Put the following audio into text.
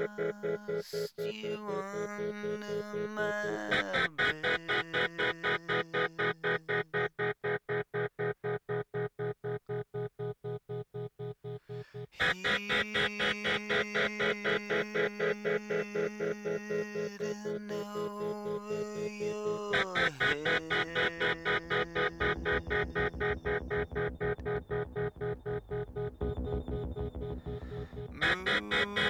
Just you under my hidden over your head.